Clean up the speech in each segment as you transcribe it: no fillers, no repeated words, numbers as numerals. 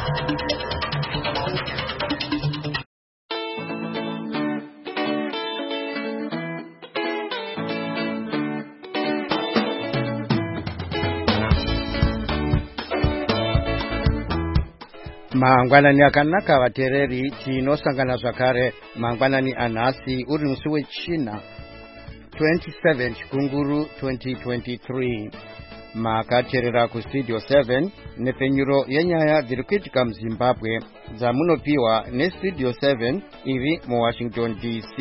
Mangwanani akanaka vateereri, tinosangana zvakare mangwanani anhasi uri musi wechina 27 chikunguru 2023. Makateerera kustudio 7 nepfenyuro yenyaya dziri kuitika muZimbabwe dzamunopiwa nestudio 7 iri muWashington DC.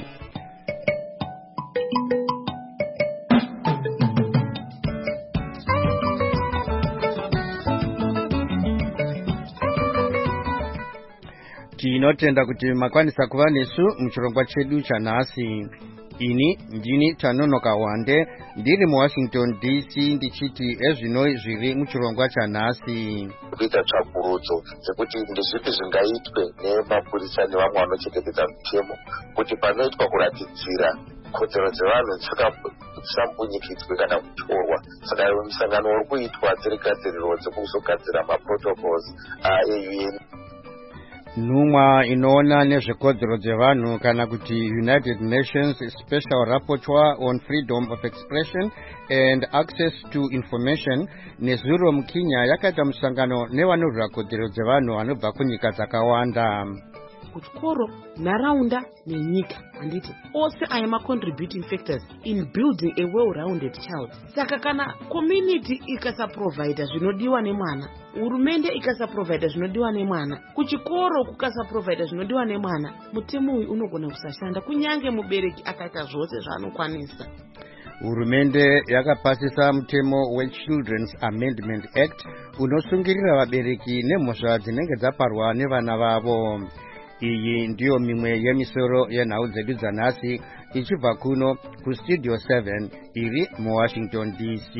Tinotenda kuti makwanisa kuva nesu muchirongwa chedu chanhasi. Ini ndini Tanonoka Wande ndiri muWashington DC ndichiti ezvinoi zviri muchirongwa chanhasi. Kuita tsvakurudzo dzekuti ndezvipi zvingaitwe nemapurisa nevamwe vanochengetedza mutemo kuti panoitwa kuratidzira kodzero dzevanhu dzisambunyikitswe kana kutorwa. Saka musangano uri kuitwa dziri gadziriro dzekuzogadzira maprotocols eUN. Nhumwa inoona nezvekodzero dzevanhu kana kuti United Nations Special Rapporteur on Freedom of Expression and Access to Information nezuro muKenya yakaita musangano nevanorwira kodzero dzevanhu vanobva kunyika dzakawanda. Kuchikoro, nharaunda nenyika handiti ose aya ma-contributing factors in building a well-rounded child. Saka kana community ikasaprovida zvinodiwa nemwana, hurumende ikasaprovida zvinodiwa nemwana, kuchikoro kukasaprovida zvinodiwa nemwana, mutemo uyu unogona kusashanda kunyange mubereki akaita zvose zvaanokwanisa. Hurumende yakapasisa mutemo weChildren's Amendment Act unosungirira vabereki nemhosva dzinenge dzaparwa nevana vavo. Iyi ndiyo mimwe yemisoro yenhau dzedu dzanhasi ichibva kuno kustudio 7 iri muWashington DC.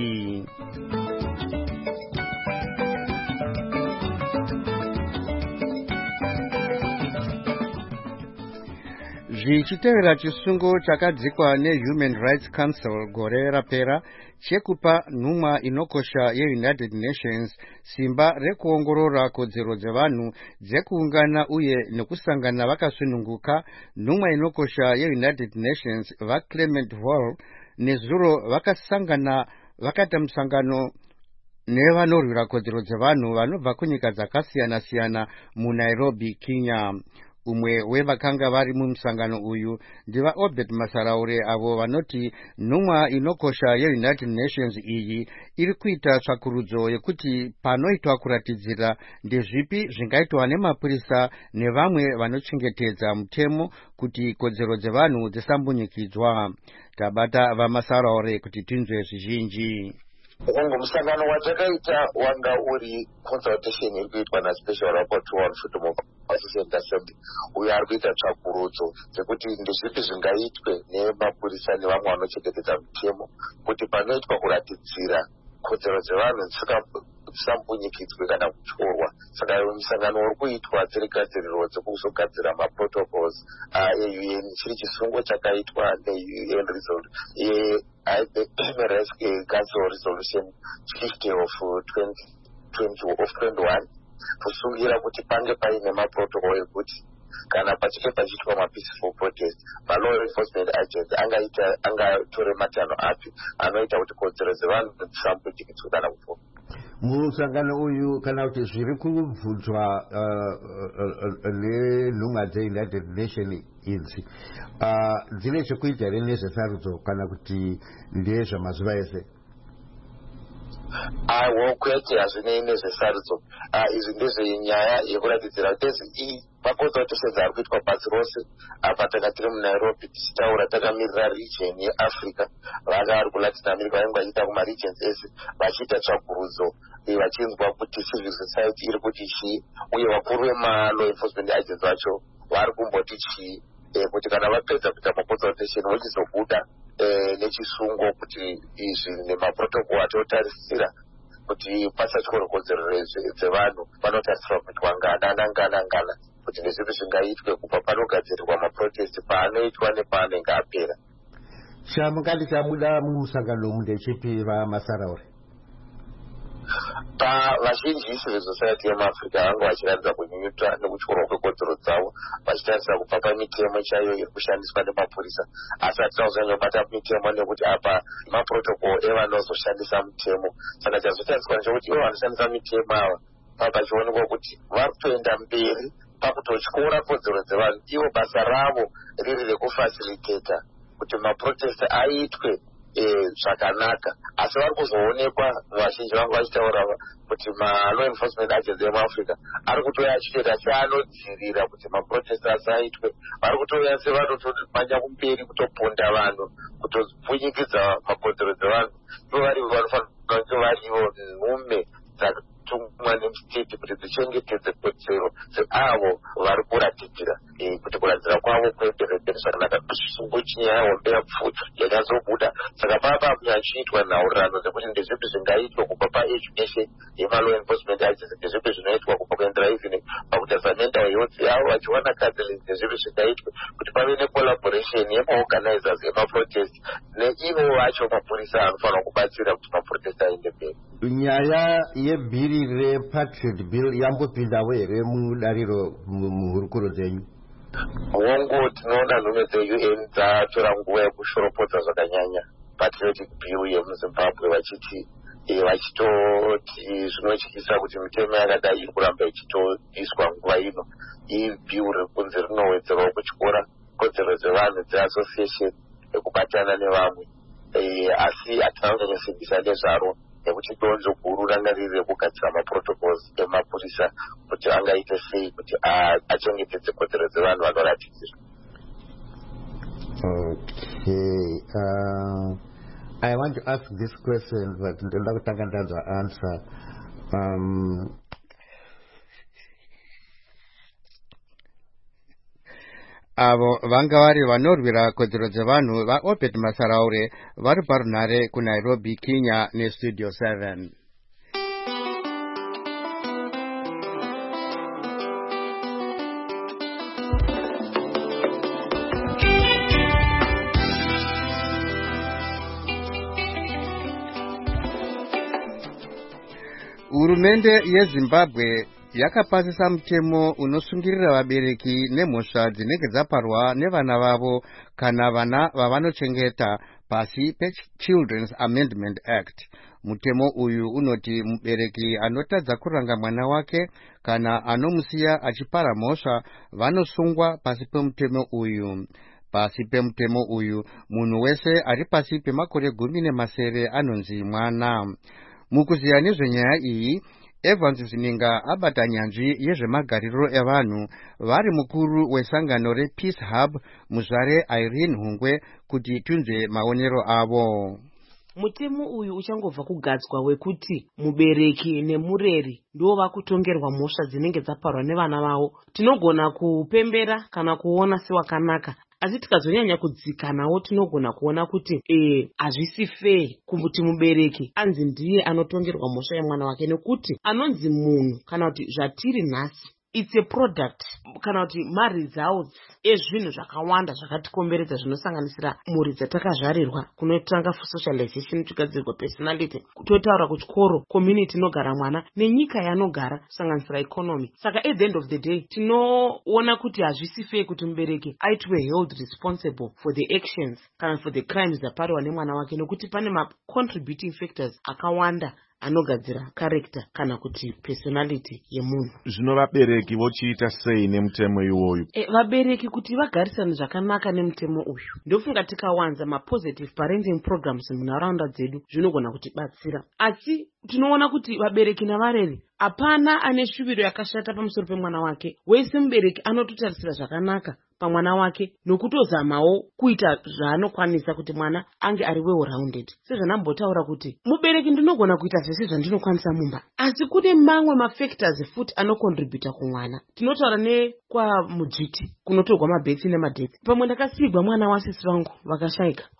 Zvichitevera chisungo chakadzikwa neHuman Rights Council gore rapera chekupa nhumwa inokosha yeUnited Nations simba rekuongorora kodzero dzevanhu dzekuungana uye nekusangana vakasununguka, nhumwa inokosha yeUnited Nations vaClement Hall nezuro vakaita musangano nevanorwira kodzero dzevanhu vanobva kunyika dzakasiyana-siyana muNairobi, Kenya. Umwe wevakanga vari mumusangano uyu ndiva Obed Masaraure, avo vanoti nhumwa inokosha yeUnited Nations iyi iri kuita tsvakurudzo yekuti panoitwa kuratidzira ndezvipi zvingaitwa nemapurisa nevamwe vanochengetedza mutemo kuti kodzero dzevanhu dzisambunyikidzwa. Tabata vaMasaraure kuti tinzwe zvizhinji. Umwe musangano watakaita wanga uri consultation iri kuitwa naSpecial Rapporteur on Freedom of Assembly, uye ari kuita tsvakurudzo dzekuti ndezvipi zvingaitwe nemapurisa nevamwe vanochengetedza mutemo kuti panoitwa kuratidzira kodzero dzevanhu dzisambunyikitswe kana kutorwa. Saka musangano uri kuitwa dziri gadziriro dzekuzogadzira maprotocols eUN, chiri chisungo chakaitwa neUN Human Rights Council Resolution 50 of 2021 kusungira kuti pange paine maprotocol ekuti kana pachinge pachiitwa mapeaceful protest, malaw enforcement agents angatore matanho api anoita kuti kodzero dzevanhu dzisambunyikidzwe kana kutorwa. Musangano uyu kana kuti zviri kubvunzwa nenhumwa dzeUnited Nations idzi dzine chekuita nezvesarudzo kana kuti ndezvamazuva ese? Kwete, hazvinei nezvesarudzo. Izvi ndezvenyaya yekuratidzira kuti makonsultations ari kuitwa pasi rose. Apa tanga tiri muNairobi tichitaura takamirira region yeAfrica, vanga vari kuLatin America vainge vachiita kumaregions ese vachiita tsvakurudzo vachinzwa kuti civil society iri kuti chii, uye vakuru vemalaw enforcement agents vacho vari kumboti chii, kuti kana vapedza kuita maconsultation vochizobuda nechisungo kuti izvi nemaprotocol atotarisira kuti pasatyore kodzero dzevanhu panotarisirwa kuitwa ngana kuti ndezvipi zvingaitwe kubva panogadzirirwa maprotest paanoitwa nepaanenge apera. Chamungati chabuda mumusangano mundechipi vaMasaraure? Vazhinji civil society yemuAfrica vanga vachiratidza kunyunyuta nekutyorwa kwekodzero dzavo vachitarisa kubva pamitemo chaiyo iri kushandiswa nemapurisa. Asi hatina kuzonyobata mitemo nekuti apa maprotocol evanozoshandisa mutemo. Saka chazotariswa ndechekuti ivo vanoshandisa mitemo ava pachionekwa kuti vari kutoenda mberi pakutotyora kodzero dzevanhu. Ivo basa ravo riri rekufacilitata kuti maprotest aitwe zvakanaka, asi vari kuzoonekwa vazhinji vangu vachitaura kuti malaw enforcement agency emuAfrica ari kutoya achitoita seanodzirira kuti maprotest asaitwe. Vari kutoya sevanotomanya kumberi kutoponda vanhu kutopfunyikidza makodzero dzevanhu. Ivo vari vanofanira kunge varivo nhume tumwa nemustate kuti dzichengetedze kodzero dzeavo vari kuratidzira kuti kuratidzira kwavo kuenderere zvakanaka. Chinyaya hombe yapfuta yakazobuda, saka papa munyachiitwa nhaurirano dzekuti ndezvipi zvingaitwa kubva paeducation yemalaw enforcement agency, ndezvipi zvinoitwa kubva kuendera even pakutarisa mental health yavo vachiwana counseling, ndezvipi zvingaitwa kuti pave necollaboration yemaorganizers emaprotest neivo vacho mapurisa anofanira kubatsira kuti maprotest aende mberi. Nyaya yebhiri repatriot bill yambopindawo here mudariro muhurukuro dzenyu? Hongu tinoona nhume dzeUN dzatora nguva yekushoropodza zvakanyanya patriotic bill yemuZimbabwe vachiti vachitoti zvinotyisa kuti mitemo yakadai iri kuramba ichitoiswa nguva ino. Iyi bill riri kunzi rinowedzerawo kutyora kodzero dzevanhu dzeassociation yekubatana nevamwe, asi hatina kunyanyosimbisa nezvaro nekuti donzvo guru ranga riri rekugadzira maprotocols emapurisa kuti angaite sei kuti achengetedze kodzero dzevanhu vanoratidzira. Okay, I want to ask this question, but ndoda kutanga ndanzwa answer. Avo vanga vari vanorwira kodzero dzevanhu vaObed Masaraure vari parunhare kuNairobi, Kenya neStudio 7. Hurumende yeZimbabwe yakapasisa mutemo unosungirira vabereki nemhosva dzinenge dzaparwa nevana vavo kana vana vavanochengeta pasi peChildren's Amendment Act. Mutemo uyu unoti mubereki anotadza kuranga mwana wake kana anomusiya achipara mhosva vanosungwa pasi pemutemo uyu. Pasi pemutemo uyu munhu wese ari pasi pemakore 17 anonzi mwana. Mukuziya nezvenyaya iyi, Evans Zininga abata nyanzvi yezvemagariro evanhu vari mukuru wesangano rePeace Hub muzvare Irene Hungwe kuti tunze maonero avo. Mutemo uyu uchangobva kugadzwa wekuti mubereki nemureri ndo vakutongerwa mhosva dzinenge dzaparwa nevana vavo. Tinogona kupembera kana kuona sewakanaka, asi tikazonyanya kudzikanawo tinogona kuona kuti hazvisi fair kuti mubereki anzi ndiye anotongerwa mhosva yemwana wake, nekuti anonzi munhu kana kuti zvatiri nhasi it's a product kana kuti maresults ezvinhu zvakawanda zvakatikomberedza zvinosanganisira mhuri dzatakazvarirwa, kunotanga socialization, kugadzirwa personality, totaura kuchikoro, community inogara mwana nenyika yanogara kusanganisira economy. Saka at the end of the day tinoona kuti hazvisi fair kuti mubereki aitwe held responsible for the actions kana for the crimes dzapariwa nemwana wake, nekuti pane ma-contributing factors akawanda anogadzira character kana kuti personality yemunhu. Zvino vabereki vochiita sei nemutemo iwoyu? Vabereki kuti vagarisane zvakanaka nemutemo uyu, ndofunga tikawanza ma-positive parenting programs munharaunda dzedu zvinogona kutibatsira. Asi tinoona kuti vabereki navareri hapana ane shuviro yakashata pamusoro pemwana wake. Wese mubereki anototarisira zvakanaka pamwana wake nokutozamawo kuita zvaanokwanisa kuti mwana ange ari well rounded. Sezvanambotaura kuti mubereki ndinogona kuita zvese zvandinokwanisa mumba, asi kune mamwe mafactors futi anokontributa kumwana. Tinotaura nekwa mudzviti kunotorwa mabhethi nemadhethi. Pamwe ndakasigwa mwana wasisi vangu vakashaika,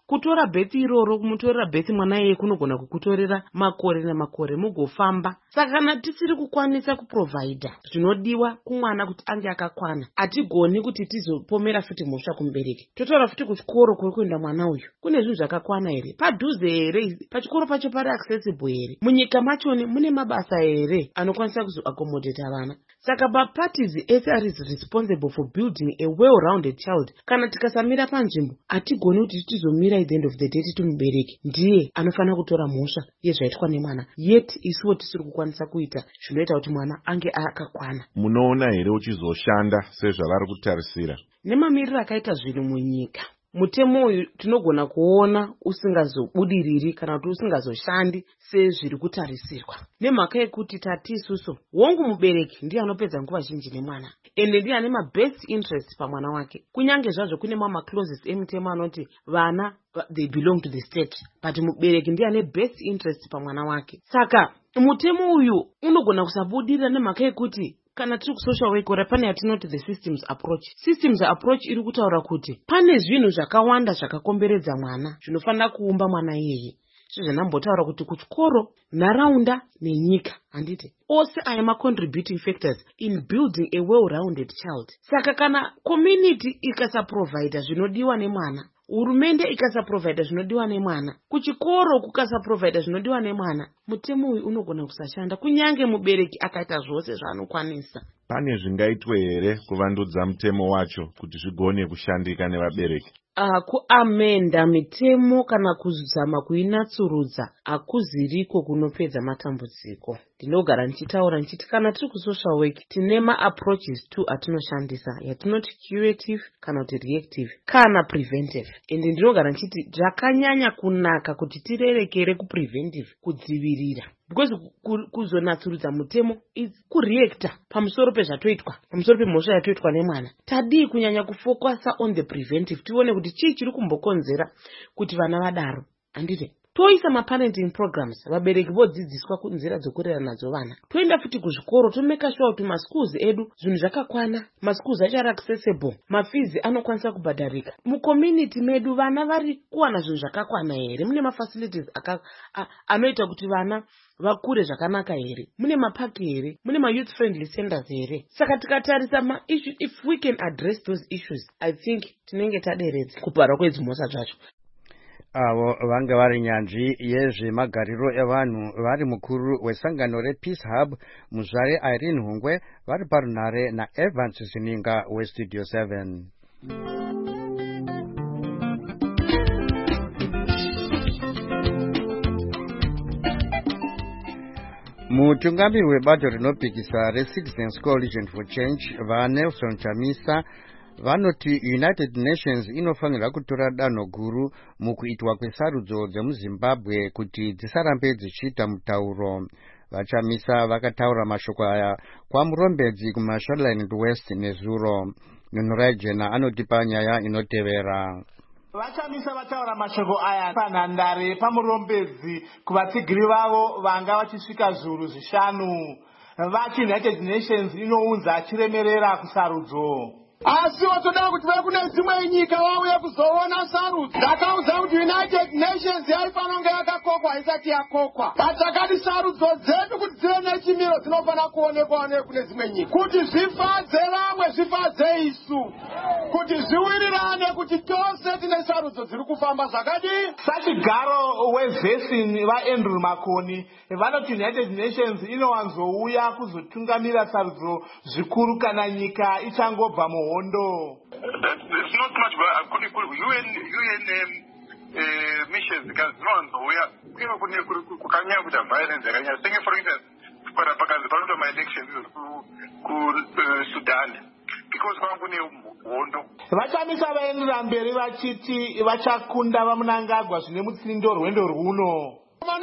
kutora bhethi iroro kumutorera bhethi mwana iye kunogona kukutorera makore nemakore mugofamba. Saka kana tisiri kukwanisa kuprovhaidha zvinodiwa kumwana kuti ange akakwana, hatigoni kuti tizopomera futi mhosva kumubereki. Totaura futi kuchikoro kuri kuenda mwana uyu kune zvinhu zvakakwana here, padhuze here, pachikoro pacho pari accessible here, munyika machoni mune mabasa here anokwanisa kuzoaccommodate vana. Saka maparties ese are responsible for building a well-rounded child. Kana tikasamira panzvimbo, hatigoni kuti tizomira at the end of the day titi mubereki ndiye anofanira kutora mhosva yezvaitwa nemwana, yet isuwo tisiri kukwanisa kuita zvinoita kuti mwana ange akakwana. Munoona here uchizoshanda sezvavari kutarisira? Nemamiriro akaita zvinhu munyika, mutemo uyu tinogona kuona usingazobudiriri kana kuti usingazoshandi sezviri kutarisirwa. Nemhaka yekuti tati isusu wongu mubereki ndiye anopedza nguva zhinji nemwana, ende ndiye ane mabest interest pamwana wake. Kunyange zvazvo kune mamwe clauses emutemo anoti vana they belong to the state, but mubereki ndiye ane best interest pamwana wake. Saka mutemo uyu unogona kusabudirira nemhaka yekuti kana tiri kusocial work ora pane yatinoti the systems approach iri kutaura kuti pane zvinhu zvakawanda zvakakomberedza mwana zvinofanira kuumba mwana iyeye. Zvezvanambotaura kuti kuchikoro, nharaunda nenyika, handiti ose aya ma-contributing factors in building a well-rounded child. Saka kana community ikasaprovhaidha zvinodiwa nemwana, hurumende ikasaprovhaidha zvinodiwa nemwana, kuchikoro kukasaprovhaidha zvinodiwa nemwana, mutemo uyu unogona kusashanda kunyange mubereki akaita zvose zvaanokwanisa. Pane zvingaitwe here kuvandudza mutemo wacho kuti zvigone kushandika nevabereki? Kuamenda mitemo kana kuzama kuinatsurudza hakuziriko kunopedza matambudziko. Ndinogara ndichitaura ndichiti kana tiri kusocial work tine ma-approaches two atinoshandisa, yatinoti curative kana kuti reactive kana preventive. Ende ndinogara ndichiti zvakanyanya kunaka kuti tirerekere kupreventive, kudzivirira. Because kuzonatsurudza mutemo kureacta pamusoro pezvatoitwa, pamusoro pemhosva yatoitwa nemwana. Tadii kunyanya kufocusa on the preventive, tione kuti chii chiri kumbokonzera kuti vana vadaro. Handiti toisa maparenting programs, vabereki vodzidziswa kunzira dzokurera nadzo vana. Toenda futi kuzvikoro, tomeka sure kuti maschools edu zvinhu zvakakwana, maschools achari accessible, mafizi anokwanisa kubhadharika. Mucommunity medu vana vari kuwana zvinhu zvakakwana here, mune mafacilities anoita kuti vana vakure zvakanaka here, mune mapaki here, mune ma-youth friendly centers here. Saka tikatarisa ma-issue, if we can address those issues, I think tinenge taderedza kuparwa kwedzimhosva zvacho. Avo vanga vari nyanzvi yezvemagariro evanhu vari mukuru wesangano rePeace Hub muzvare Irene Hungwe vari parunhare naEvans Zininga weStudio 7. Mutungamiri webato rinopikisa reCitizens Coalition for Change vaNelson Chamisa vanoti United Nations inofanira kutora danho guru mukuitwa kwesarudzo dzemuZimbabwe kuti dzisarambe dzichiita mutauro. Vachamisa vakataura mashoko aya kwamurombedzi kuMashonaland West nezuro. Nhunurai Jena anotipa nyaya inotevera. Vachamisa vataura mashoko aya panhandare pamurombedzi kuvatsigiri vavo vanga vachisvika zviuru zvishanu. Vati United Nations inounza chiremerera kusarudzo. Asi watoda kuti vaya kune dzimwe nyika vauye kuzoona sarudzo. Ndakaudza kuti United Nations yaifanonge yakakokwa isati yakokwa. Patakati sarudzo dzedu kuti dzive nechimiro dzinofanira kuonekwa kune dzimwe nyika. Kuti zvifadze vamwe zvifadze isu. Kuti zviwirirane kuti tose tine sarudzo dziri kufamba zvakadii. Sachigaro wevhesini vaAndrew Makoni vanoti United Nations inowanzouya kuzotungamira sarudzo zvikuru kana nyika ichangobva muhondo. There's not much, but UN missions because dzinouya kukanyanya kuita violence yakanyanya. Senge for instance pakazi panoita ma-elections kuSudan because kwakune hondo. Vachamisa vaenderera mberi vachiti vachakunda vaMnangagwa zvine mutsindo rwendo rwuno.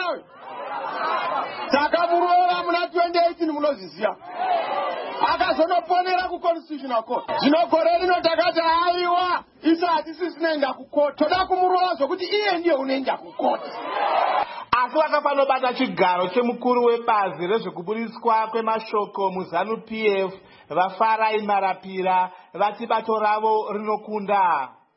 Takamurova muna 2018 munozviziva. Akazonoponera kuConstitutional Court. Zvino gore rino takati aiwa isu hatisi tinoenda kucourt. Toda kumurova zvokuti iye ndiye unoenda kucourt. Asi vakapanobata chigaro chemukuru webazi rezvekuburiswa kwemashoko muZANU-PF vaFarai Marapira vati bato ravo rinokunda.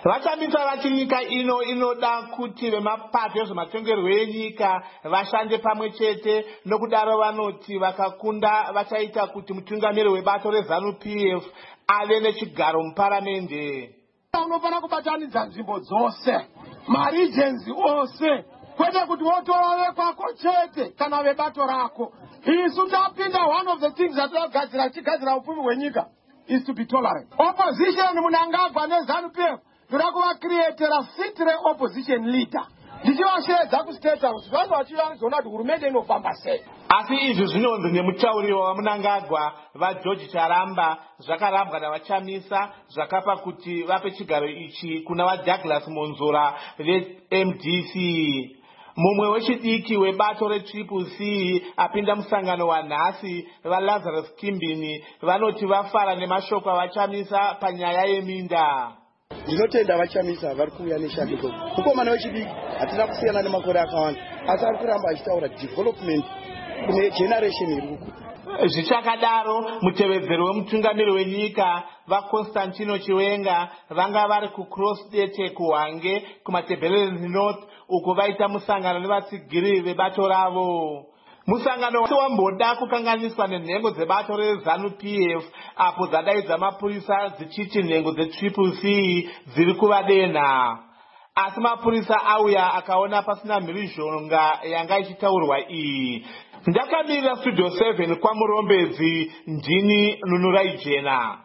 Vachambisa vachinyika inoda kuti vemapato ezvematongerwo enyika vashande pamwe chete. Nokudaro vanoti vakakunda vachaita kuti mutungamiri webato reZANU-PF ave nechigaro muparamende. Unofana kubatanidza nzvimbo dzose, maregenzi ose, kwete kuti wotora vekwako chete kana vebato rako. Isu tapinda, one of the things that tichigadzira upfumi hwenyika is to be tolerant. Opposition Mnangagwa neZANU-PF toda kuvacreatera seat re-opposition leader. Ndichivashedza kustate house vanhu vachivanzona kuti hurumende inofamba sei. Asi izvi zvinonzi nemutauri waMnangagwa vaGeorge Charamba zvakarambwa navachamisa zvakapa kuti vape chigaro ichi kuna vaDouglas Monzora veMDC. Mumwe wechidiki webato reCCC apinda musangano wanhasi vaLazarus Kimbini vanoti vafara nemashoko avachamisa panyaya yeminda. Ndinotenda vachamisa vari kuuya neshandiko. Mukomana wechidiki hatina kusiyana nemakore akawanda, asi ari kuramba achitaura development kune generation iri kukuda. Zvichakadaro mutevedzeri wemutungamiri wenyika vaConstantino Chiwenga vanga vari kuCross Dete kuHwange kumaTebeleland North uko vaita musangano nevatsigiri vebato ravo. Musangano wamboda kukanganiswa nenhengo dzebato reZANU-PF apo dzadaidza mapurisa dzichiti nhengo dzeCCC dziri kuvadenha. Asi mapurisa auya akaona pasina mhirizhonga yanga ichitaurwa iyi. Ndakamirira Studio 7 kwaMurombedzi, ndini Nunurai Jena.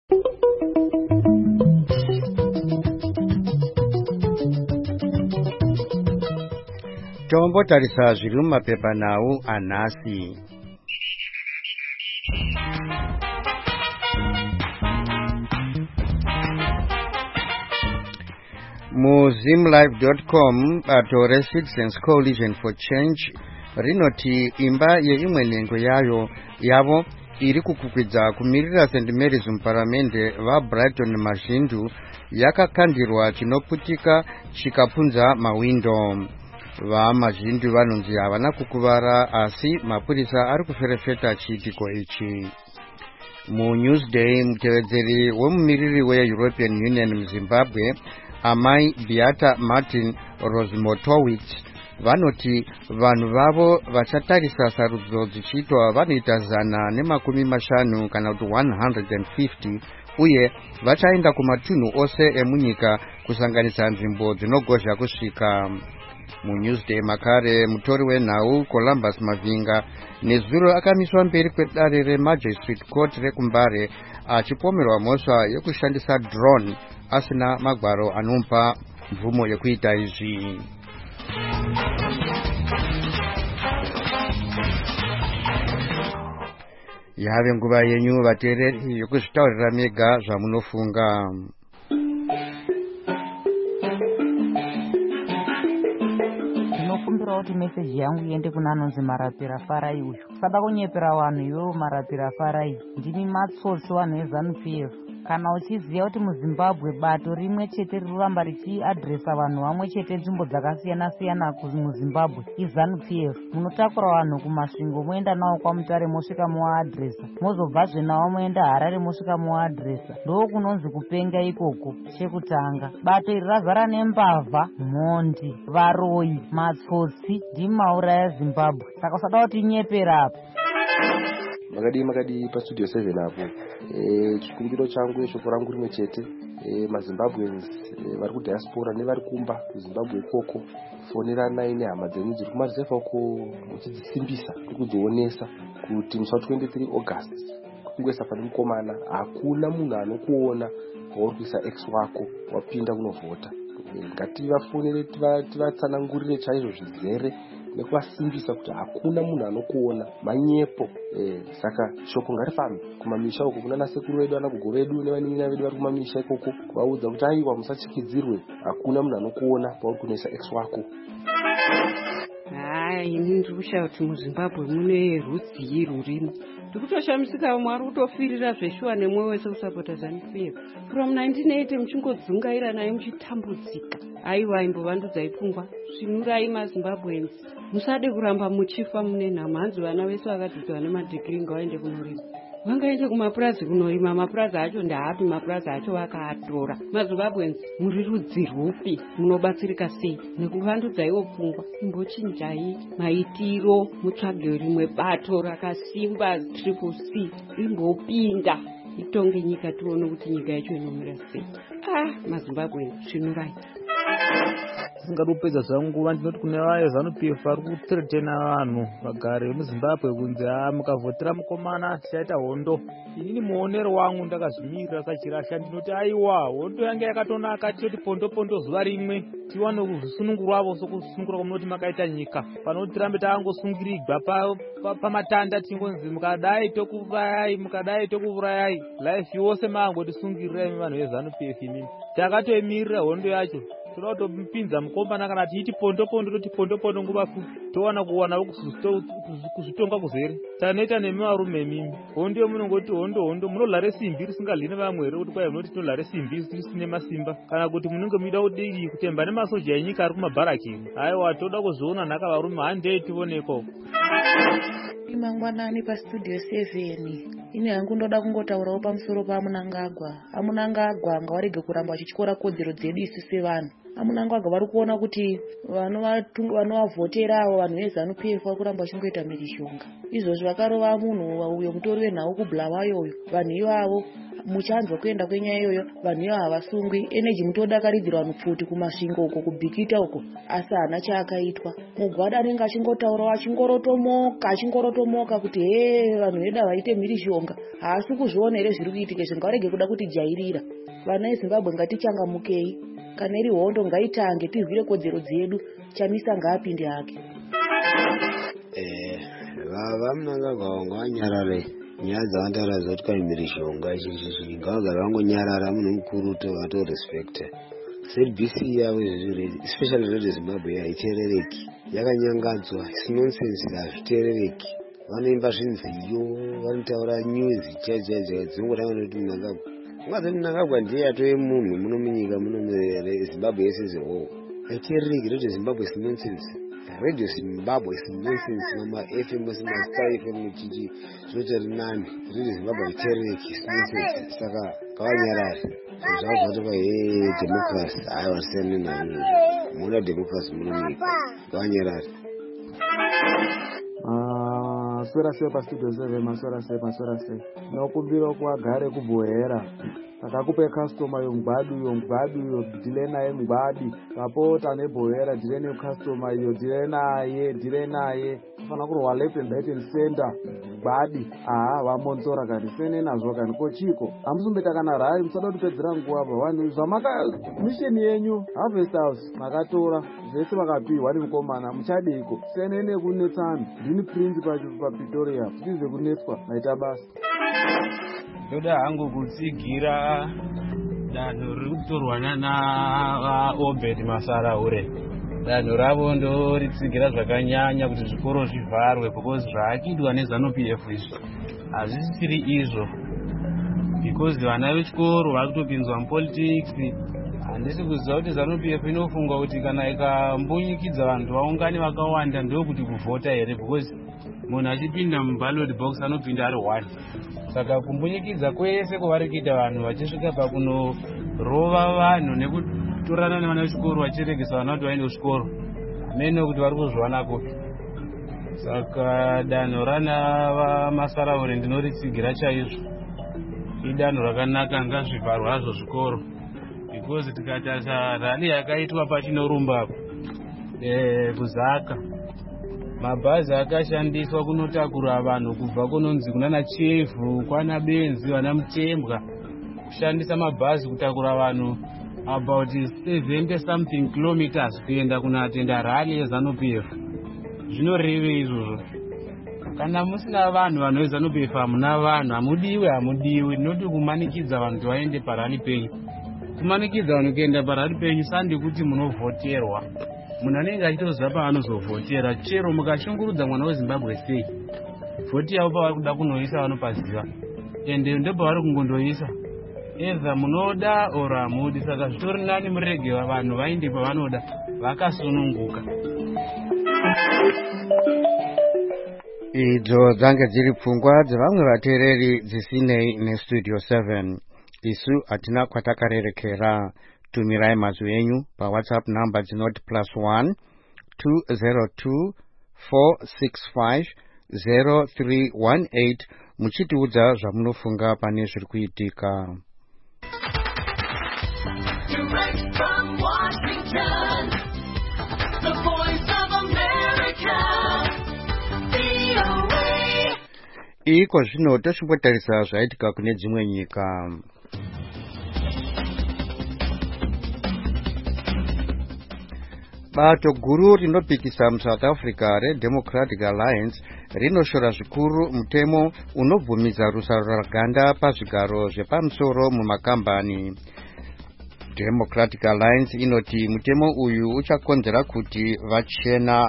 Tombotarisa zviri mumapepanhau anhasi. MuZimLive.com bato reCitizens Coalition for Change rinoti imba yeimwe nhengo yavo iri kukwidza kumirira St Mary's muparamende vaBrighton Mazhindu yakakandirwa chinoputika chikapunza mawindo. VaMazhindu vanonzi havana kukuvara asi mapurisa ari kuferefeta chiitiko ichi. MuNewsday mutevedzeri wemumiriri weEuropean Union muZimbabwe amai Beata Martin Rosmotowicz vanoti vanhu vavo vachatarisa sarudzo dzichiitwa vanoita 150 kana kuti 150 uye vachaenda kumatunhu ose emunyika kusanganisa nzvimbo dzinogozha kusvika. MuNewsday makare mutori wenhau Columbus Mavinga nezuro akamiswa mberi kwedare reMagistrate Court rekuMbare achipomerwa mhosva yekushandisa drone asina magwaro anomupa mvumo yekuita izvi. Yave nguva yenyu vateereri yokuzvitaurira mega zvamunofunga. Ndinokumbira kuti meseji yangu iende kuna anonzi Marapira Farai uyu. Sada kunyepera vanhu iwewe Marapira Farai. Ndini matsotsi vanhu veZANU-PF. Kana uchiziva kuti muZimbabwe bato rimwe chete riramba richiadresa vanhu vamwe chete nzvimbo dzakasiyana siyana muZimbabwe iZANU-PF, munotakura vanhu kumasvingo moenda navo kwaMutare mosvika moadresa, mozobvazve navo moenda Harare mosvika moadresa. Ndo kunonzi kupenga ikoko. Chekutanga, bato iri razara nembavha, mhondi, varoyi, matsotsi, ndimauraya Zimbabwe. Saka usada kuti nyepera apa. Makadi paStudio 7 apo. Chikumbiro changu shoko rangu rimwe chete. MaZimbabweans vari kudiaspora nevari kumba kuZimbabwe ikoko, foneranai nehama dzenyu dziri kumareserve uko muchidzisimbisa kukudzionesa kuti musi 23 August kungoisa pane mukomana hakuna munhu anokuona wauri kuisa ex wako wapinda kunovhota. Ngativafonere tivatsanangurire chaizvo zvizere nekuvasimbisa kuti hakuna munhu anokuona manyepo. Saka shoko ngarifambe kumamisha uko kuna nasekuru vedu ana gogo vedu nevanin'ina vedu vari kumamisha ikoko, kuvaudza kuti aiwa musachikidzirwe, hakuna munhu anokuona pauri kunoisa ex wako. Ini ndiri kushaya kuti muZimbabwe mune rudzii rurimo. Ndiri kutoshamisika vamwe vari kutofirira zveshuwa nemwoyo wese kusapota ZANU-PF. From 1980 muchingodzungaira naye muchitambudzika. Aiwa imbovandudzai pfungwa, svinurai maZimbabweans. Musade kuramba muchifa mune nhamo. Hanzi vana vese vakadzidzwa nemadhigiri ngavaende kunorima. vangaenda kumapurazi kunorima. Mapurazi acho ndaapi? Mapurazi acho vakaatora. maZimbabweans muri rudzi rwupi? munobatsirika sei nekuvandudzaiwo pfungwa? imbochinjai maitiro, mutsvage rimwe bato rakasimba triple C rimbopinda itonge nyika, tione kuti nyika yacho inomira sei. maZimbabweans svinurai. singadopedza zvangu nguva ndinoti kune vaZANU-PF vari kuthiretena vanhu vagari vemuzimbabwe kunzi mukavhotera mukomana tichaita hondo. inini muonero wangu ndakazvimirira sachirasha ndinoti aiwa hondo yange yakatonaka, titoti pondo zuva rimwe tiwane kuzvisunungurwavo sokusunungura kwamunoti makaita nyika, panoti tirambe takangosungirigwa pamatanda tingonzi mukadai tokuvurayai life yose mangotisungirirai vanhu veZANU-PF. imimi takatoemirira hondo yacho, toda kutopinza mukomana kana tiiti pondo toti pondo nguva fupi towana kuwanawo kuzvitonga kuzere. tanoita nemi varume mimi hondo yomunongoti hondo munolara simbi risingaline vamwe here kuti kwai munoti tinolara simbi risine masimba, kana kuti munenge muida kudii kutemba nemasoja enyika ari kumabharakini. aiwa toda kuzviona nhaka varume handei tionekwa mangwanani pastudio 7. ini hangu ndoda kungotaurawo pamusoro paAmunangagwa. Amunangagwa ngavarege kuramba vachityora kodzero dzedu isu sevanhu. Amunangagwa vari kuona kuti vanovavhoterawo vanhu veZANU-PF vari kuramba vachingoita mhirishonga. izvozvi vakarova munhu uyo mutori wenhau kuBulawayo uyo. vanhu ivavo muchanzwa kuenda kwenyaya iyoyo, vanhu ivavo havasungwi. eneji mutodakaridzirwa vanhu pfuti kumasvingo uko kubhikita uko, asi hana chaakaitwa. mugwada anenge achingotaurawo achingorotomoka kuti vanhu vedu vaite mhirishonga. haasi kuzviona here zviri kuitika izvo. ngavarege kuda kuti jairira. vana veZimbabwe ngatichangamukei, kana iri hondo ngaitange tirwire kodzero dzedu. Chamisa ngaapinde hake. vaMunangagwa ngavanyarare nyaya dzavandara zoti kai mhirishonga izvi ngavagara vangonyarara. munhu mukuru tovatorespecta. ZBC yavo izvizvi especially radio Zimbabwe haiterereki, yakanyangadzwa. its nonsense, hazviterereki. vanoimba zvinziyo, vanotaura news chaichaija dzinongotanga nekuti Munangagwa ungazi Munangagwa ndiye atove munhu muno munyika muno Zimbabwe yese zehoo. haiterereki radio Zimbabwe is nonsense. radio Zimbabwe is nonsense. mama-FM maStar FM chichi zvinoti rinani. radio Zimbabwe haiterereki is nonsense. saka ngavanyarare zvakuvatopa democracy. aiwa siyani nani munoda democracy muno munyika, ngavanyarare. maswera sei pastudio 7. maswera sei nokumbira kuagare kubhohera. akakupe customer yongwadu dhile naye mngwadi, kapota nebhohera dhile necustomer iyo dhile naye fana kurwa left and right and center mngwadi. vamonzora kani sene nazvo kani kochiko hamusumbeta kana rari musada kutipedzera nguva apa. vanhu zvamaka misheni yenyu Harvest House makatora zvese vakapiwa nemukomana muchadeiko sene nekunetsana. ndini prince paPretoria titize kunetswa naita basa. ndoda hangu kutsigira danho riri kutorwa navaObed Masaraure. danho ravo ndoritsigira zvakanyanya kuti zvikoro zvivharwe, because zvaakiitwa neZANU-PF izvi hazvisiri izvo, because vana vechikoro vari kutopinzwa mupolitics. handisi kuziva kuti ZANU-PF inofunga kuti kana ikambonyikidza vanhu vaungane vakawanda ndokuti kuvhota here, because munhu achipinda muballot box anopinda ari 1. saka kumbonyikidza kwese kwavari kuita vanhu vachisvika pakunorova vanhu nekutorana nevana vechikoro vachiregesa vana kuti vaende kuchikoro, hamene kuti vari kuzviwana kupi. saka danho rana vaMasaraure ndinoritsigira chaizvo. idanho rakanaka, ngazvivharwa hazvo zvikoro, because tikatarisa rali yakaitwa pachinorumba kuzaka, mabhazi akashandiswa kunotakura vanhu kubva kunonzi kunana Chevu, kwana Benzi, vana Mutembwa, kushandisa mabhazi kutakura vanhu about 70 something kilometers kuenda kunatenda rali yeZANU-PF. zvinoreve izvozvo. kana musina vanhu veZANU-PF hamuna vanhu, hamudiwi. noti kumanikidza vanhu vaende parali penyu. kumanikidza vanhu kuenda parali penyu sandi kuti munovhoterwa. munhu anenge achitoziva paanozovhotera. chero mukashungurudza mwana weZimbabwe sei, vhoti yavo pavari kuda kunoisa vanopaziva, ende ndopavari kungondoisa. either munoda or hamudi. saka zvitori nani murege vanhu vainde pavanoda vakasununguka. idzo dzange dziri pfungwa dzevamwe vateereri dzisinei nestudio 7. Isu hatina kwatakarerekera. Tumirai mazwi enyu paWhatsApp number dzinoti +1 202 465 0318 muchitiudza zvamunofunga pane zviri kuitika. Direct from Washington, the voice of America, VOA. Iko zvino tochimbotarisa zvaitika kune dzimwe nyika. Bato guru rinopikisa muSouth Africa reDemocratic Alliance rinoshora zvikuru mutemo unobvumidza rusaro rwaganda pazvigaro zvepamusoro mumakambani. Democratic Alliance inoti mutemo uyu uchakonzera kuti vachena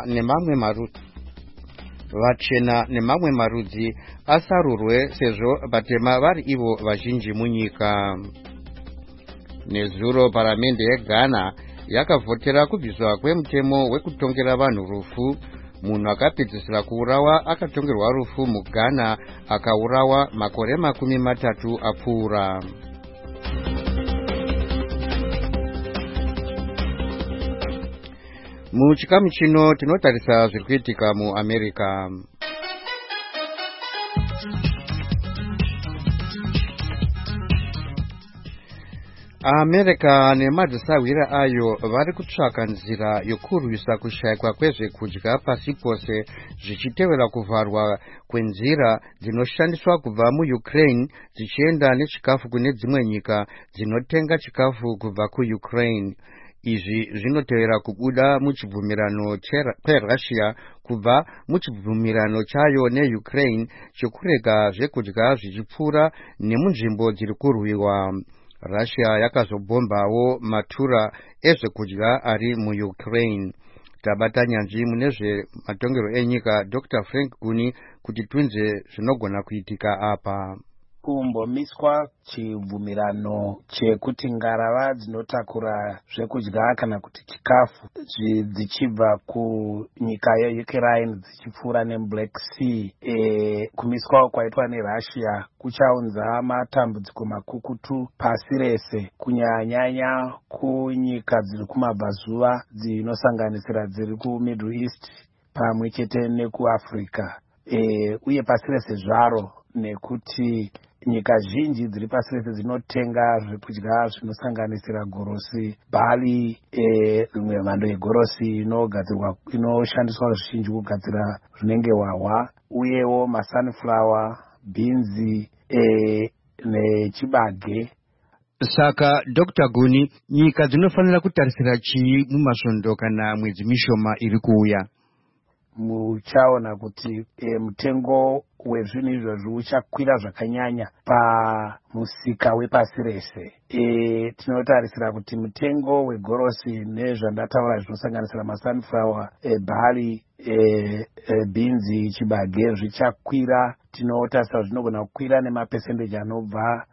nemamwe marudzi asarurwe sezvo vatema vari ivo vazhinji munyika. Nezuro paramende yeGhana yakavhotera kubviswa kwemutemo wekutongera vanhu rufu. Munhu akapedzisira kuurawa akatongerwa rufu muGhana akaurawa makore 30 apfuura. Muchikamu chino tinotarisa zviri kuitika muAmerica. America nemadzisawira ayo vari kutsvaka nzira yokurwisa kushayikwa kwezvekudya pasi pose zvichitevera kuvharwa kwenzira dzinoshandiswa kubva muUkraine dzichienda nechikafu kune dzimwe nyika dzinotenga chikafu kubva kuUkraine. Izvi zvinotevera kubuda muchibvumirano cheRussia kubva muchibvumirano chayo neUkraine chokurega zvekudya zvichipfuura nemunzvimbo dziri kurwiwa. Russia yakazobombawo matura ezvekudya ari muUkraine. Tabata nyanzvi mune zvematongero enyika Dr. Frank Guni kuti tunze zvinogona kuitika apa. Kumbomiswa chibvumirano chekuti ngarava dzinotakura zvekudya kana kuti chikafu dzichibva kunyika yeUkraine dzichipfuura neBlack Sea. Kumiswa kwaitwa neRussia kuchaunza matambudziko makukutu pasi rese kunyanya kunyika dziri kumabvazuva dzinosanganisira dziri kuMiddle East pamwe chete nekuAfrica. Uye pasi rese zvaro nekuti nyika zhinji dziri pasi rese dzinotenga zvekudya zvinosanganisira gorosi, bali, rimwe mhando yegorosi inoshandiswa zvizhinji kugadzira zvinenge hwahwa, uyewo masunflower, beans nechibage. Saka Dr. Guni, nyika dzinofanira kutarisira chii mumasvondo kana mwedzi mishoma iri kuuya? Muchaona kuti mutengo wezvinhu izvozvi uchakwira zvakanyanya pamusika wepasi rese. Tinotarisira kuti mutengo wegorosi nezvandataura zvinosanganisira masunflower, bali, beans, chibage zvichakwira. Tinotarisira zvinogona kukwira nemapercentage anobva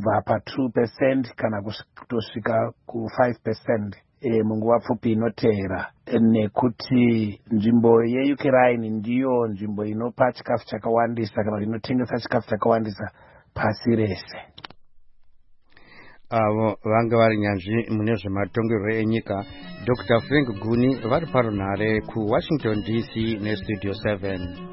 pa2% kana kutosvika ku5% munguva pfupi inoteera, nekuti nzvimbo yeUkraine ndiyo nzvimbo inopa chikafu chakawandisa kana inotengesa chikafu chakawandisa pasi rese. Avo vanga vari nyanzvi mune zvematongerwo enyika Dr. Frank Guni vari parunhare kuWashington DC nestudio 7.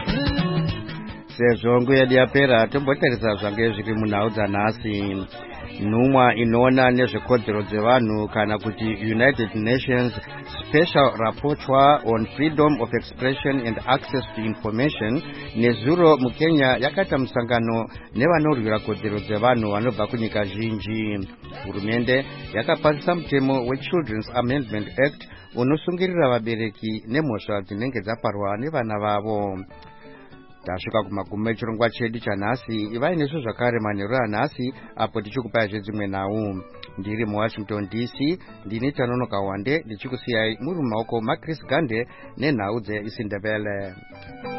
Sezvo nguva yedu yapera tombotarisa zvange zviri munhau dzanhasi. nhumwa inoona nezvekodzero dzevanhu kana kuti United Nations Special Rapporteur on Freedom of Expression and Access to Information nezuro mukenya yakaita musangano nevanorwira kodzero dzevanhu vanobva kunyika zhinji. Hurumende yakapasisa mutemo weChildren's Amendment Act unosungirira vabereki nemhosva dzinenge dzaparwa nevana vavo. Tasvika kumagumo echirongwa chedu chanhasi. Ivai nesu zvakare manheru anhasi apo tichikupai zvedzimwe nhau. Ndiri muWashington DC, ndini Tanonoka Wande ndichikusiyai muri mumaoko maChris Gande nenhau dzeIsindebele.